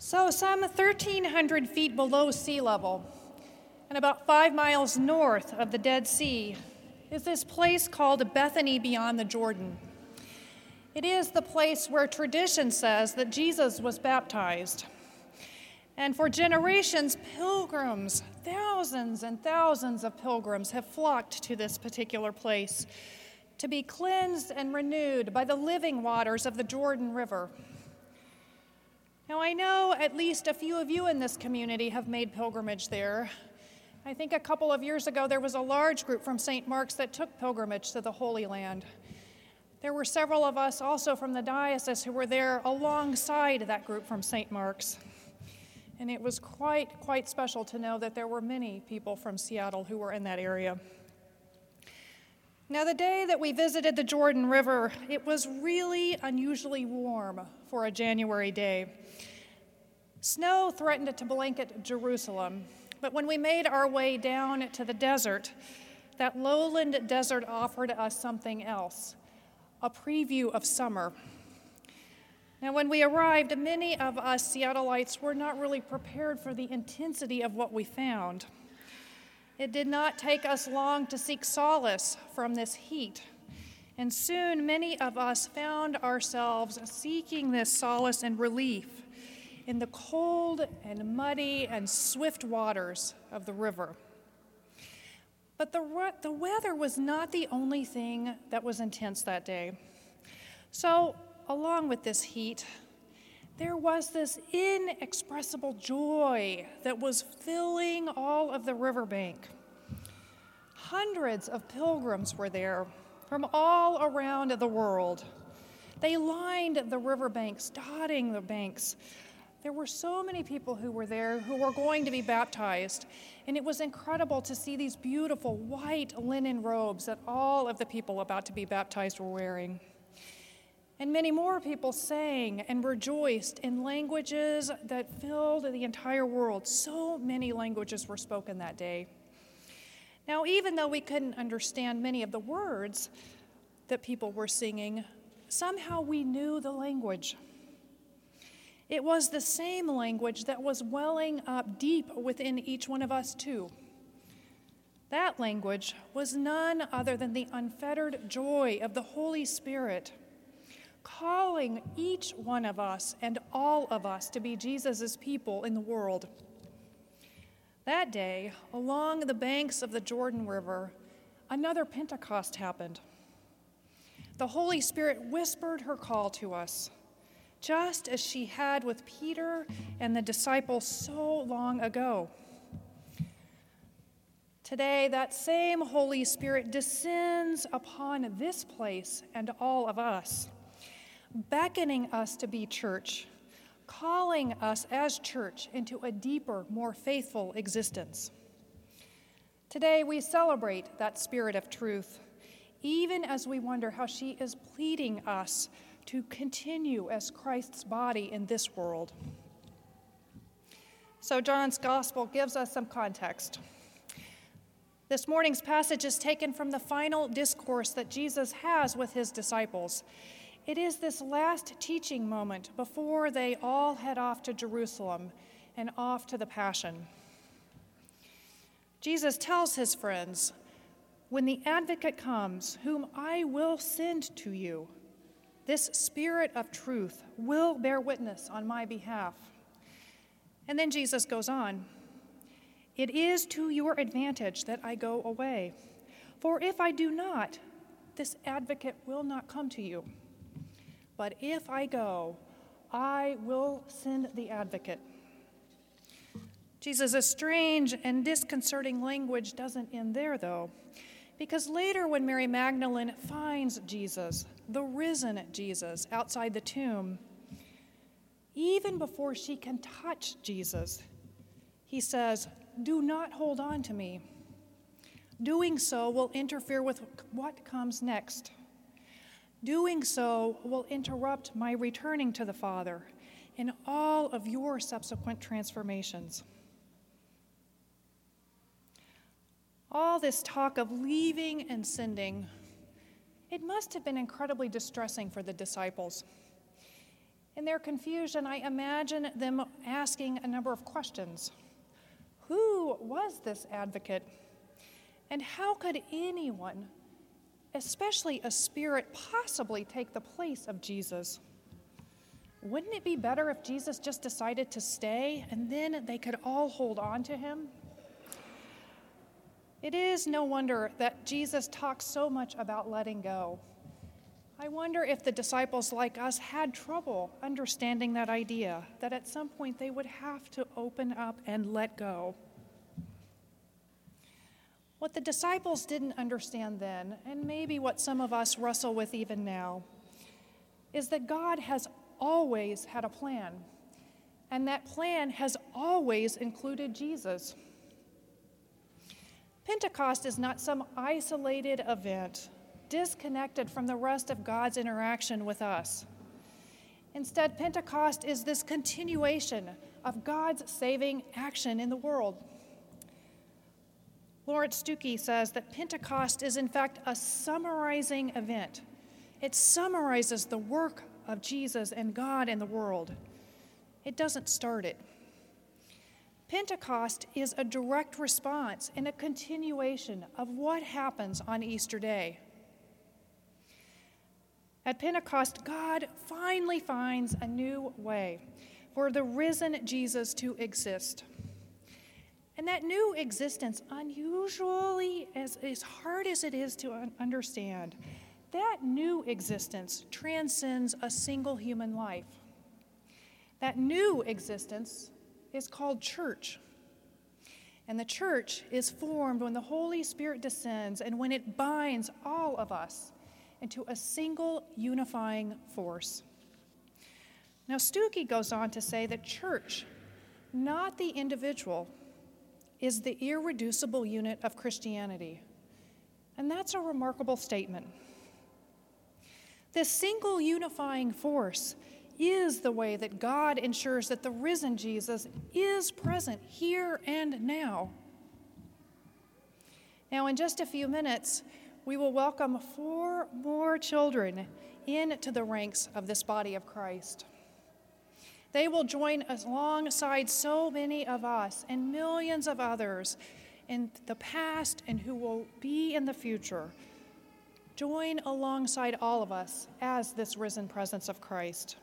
So some 1,300 feet below sea level and about 5 miles north of the Dead Sea is this place called Bethany beyond the Jordan. It is the place where tradition says that Jesus was baptized. And for generations, pilgrims, thousands and thousands of pilgrims have flocked to this particular place to be cleansed and renewed by the living waters of the Jordan River. Now, I know at least a few of you in this community have made pilgrimage there. I think a couple of years ago there was a large group from St. Mark's that took pilgrimage to the Holy Land. There were several of us also from the diocese who were there alongside that group from St. Mark's. And it was quite special to know that there were many people from Seattle who were in that area. Now, the day that we visited the Jordan River, it was really unusually warm for a January day. Snow threatened to blanket Jerusalem, but when we made our way down to the desert, that lowland desert offered us something else, a preview of summer. Now, when we arrived, many of us Seattleites were not really prepared for the intensity of what we found. It did not take us long to seek solace from this heat, and soon many of us found ourselves seeking this solace and relief in the cold and muddy and swift waters of the river. But the weather was not the only thing that was intense that day. So, along with this heat, there was this inexpressible joy that was filling all of the riverbank. Hundreds of pilgrims were there from all around the world. They lined the riverbanks, dotting the banks. There were so many people who were there who were going to be baptized, and it was incredible to see these beautiful white linen robes that all of the people about to be baptized were wearing. And many more people sang and rejoiced in languages that filled the entire world. So many languages were spoken that day. Now, even though we couldn't understand many of the words that people were singing, somehow we knew the language. It was the same language that was welling up deep within each one of us, too. That language was none other than the unfettered joy of the Holy Spirit, calling each one of us and all of us to be Jesus' people in the world. That day, along the banks of the Jordan River, another Pentecost happened. The Holy Spirit whispered her call to us, just as she had with Peter and the disciples so long ago. Today, that same Holy Spirit descends upon this place and all of us, beckoning us to be church, calling us as church into a deeper, more faithful existence. Today, we celebrate that Spirit of truth, even as we wonder how she is pleading us to continue as Christ's body in this world. So John's Gospel gives us some context. This morning's passage is taken from the final discourse that Jesus has with his disciples. It is this last teaching moment before they all head off to Jerusalem and off to the Passion. Jesus tells his friends, "When the Advocate comes, whom I will send to you, this Spirit of truth will bear witness on my behalf." And then Jesus goes on, "It is to your advantage that I go away, for if I do not, this Advocate will not come to you. But if I go, I will send the Advocate." Jesus' strange and disconcerting language doesn't end there, though, because later when Mary Magdalene finds Jesus, the risen Jesus, outside the tomb, even before she can touch Jesus, he says, "Do not hold on to me. Doing so will interfere with what comes next. Doing so will interrupt my returning to the Father in all of your subsequent transformations." All this talk of leaving and sending, it must have been incredibly distressing for the disciples. In their confusion, I imagine them asking a number of questions. Who was this advocate? And how could anyone, especially a spirit, possibly take the place of Jesus? Wouldn't it be better if Jesus just decided to stay and then they could all hold on to him? It is no wonder that Jesus talks so much about letting go. I wonder if the disciples like us had trouble understanding that idea, that at some point they would have to open up and let go. What the disciples didn't understand then, and maybe what some of us wrestle with even now, is that God has always had a plan, and that plan has always included Jesus. Pentecost is not some isolated event, disconnected from the rest of God's interaction with us. Instead, Pentecost is this continuation of God's saving action in the world. Lawrence Stuckey says that Pentecost is in fact a summarizing event. It summarizes the work of Jesus and God in the world. It doesn't start it. Pentecost is a direct response and a continuation of what happens on Easter Day. At Pentecost, God finally finds a new way for the risen Jesus to exist. And that new existence, unusually as hard as it is to understand, that new existence transcends a single human life. That new existence is called church. And the church is formed when the Holy Spirit descends and when it binds all of us into a single unifying force. Now, Stuckey goes on to say that church, not the individual, is the irreducible unit of Christianity. And that's a remarkable statement. This single unifying force is the way that God ensures that the risen Jesus is present here and now. Now, in just a few minutes, we will welcome 4 more children into the ranks of this body of Christ. They will join alongside so many of us and millions of others in the past and who will be in the future. Join alongside all of us as this risen presence of Christ.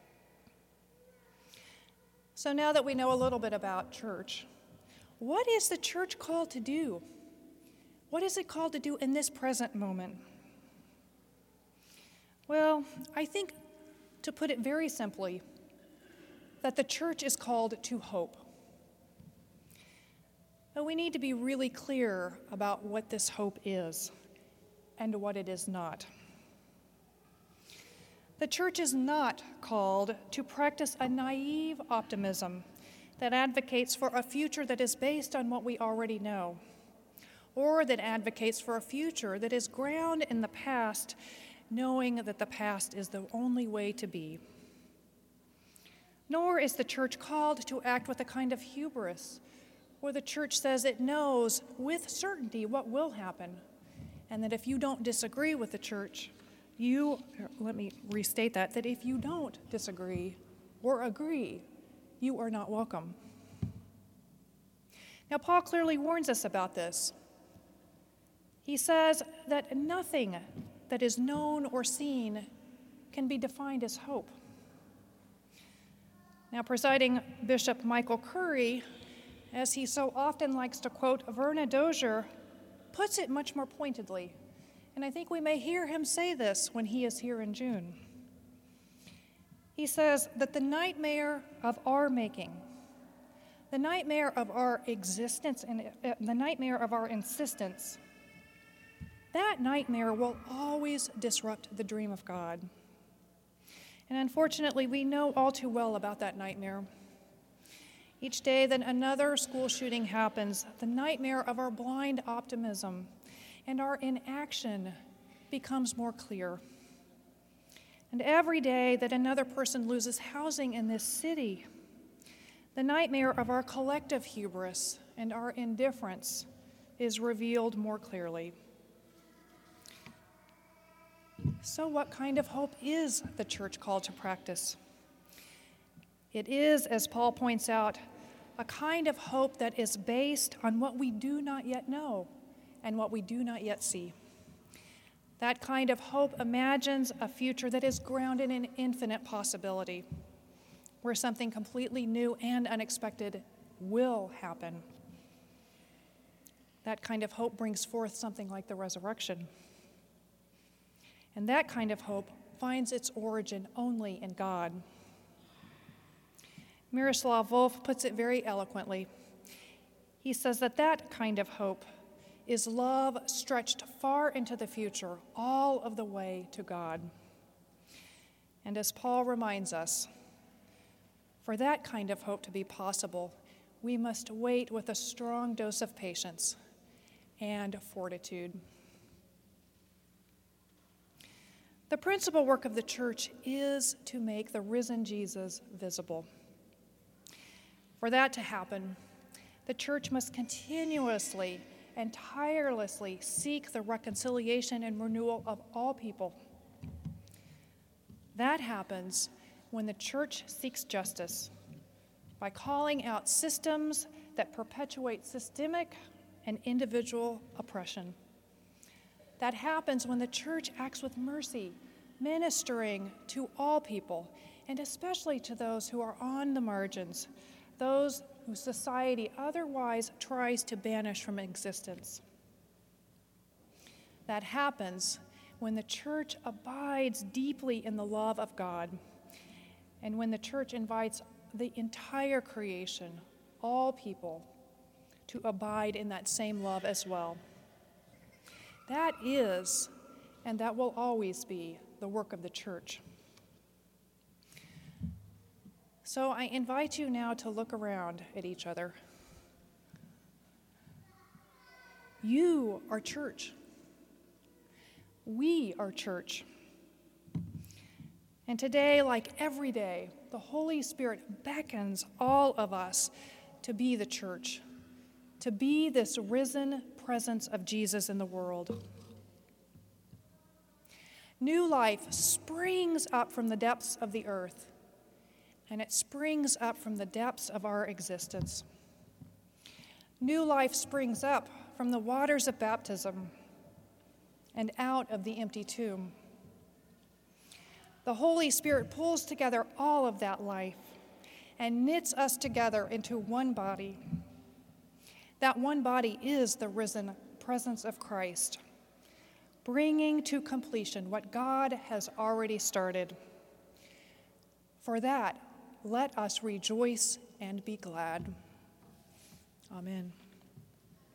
So now that we know a little bit about church, what is the church called to do? What is it called to do in this present moment? Well, I think, to put it very simply, that the church is called to hope. But we need to be really clear about what this hope is and what it is not. The church is not called to practice a naive optimism that advocates for a future that is based on what we already know, or that advocates for a future that is grounded in the past, knowing that the past is the only way to be. Nor is the church called to act with a kind of hubris, where the church says it knows with certainty what will happen, and that if you don't disagree with the church, let me restate that if you don't disagree or agree, you are not welcome. Now, Paul clearly warns us about this. He says that nothing that is known or seen can be defined as hope. Now, presiding Bishop Michael Curry, as he so often likes to quote Verna Dozier, puts it much more pointedly. And I think we may hear him say this when he is here in June. He says that the nightmare of our making, the nightmare of our existence, and the nightmare of our insistence, that nightmare will always disrupt the dream of God. And unfortunately, we know all too well about that nightmare. Each day that another school shooting happens, the nightmare of our blind optimism and our inaction becomes more clear. And every day that another person loses housing in this city, the nightmare of our collective hubris and our indifference is revealed more clearly. So what kind of hope is the church called to practice? It is, as Paul points out, a kind of hope that is based on what we do not yet know and what we do not yet see. That kind of hope imagines a future that is grounded in infinite possibility, where something completely new and unexpected will happen. That kind of hope brings forth something like the resurrection. And that kind of hope finds its origin only in God. Miroslav Volf puts it very eloquently. He says that kind of hope is love stretched far into the future, all of the way to God. And as Paul reminds us, for that kind of hope to be possible, we must wait with a strong dose of patience and fortitude. The principal work of the church is to make the risen Jesus visible. For that to happen, the church must continuously and tirelessly seek the reconciliation and renewal of all people. That happens when the church seeks justice by calling out systems that perpetuate systemic and individual oppression. That happens when the church acts with mercy, ministering to all people, and especially to those who are on the margins, those who society otherwise tries to banish from existence. That happens when the church abides deeply in the love of God, and when the church invites the entire creation, all people, to abide in that same love as well. That is, and that will always be, the work of the church. So I invite you now to look around at each other. You are church. We are church. And today, like every day, the Holy Spirit beckons all of us to be the church, to be this risen presence of Jesus in the world. New life springs up from the depths of the earth, and it springs up from the depths of our existence. New life springs up from the waters of baptism and out of the empty tomb. The Holy Spirit pulls together all of that life and knits us together into one body. That one body is the risen presence of Christ, bringing to completion what God has already started. For that, let us rejoice and be glad. Amen.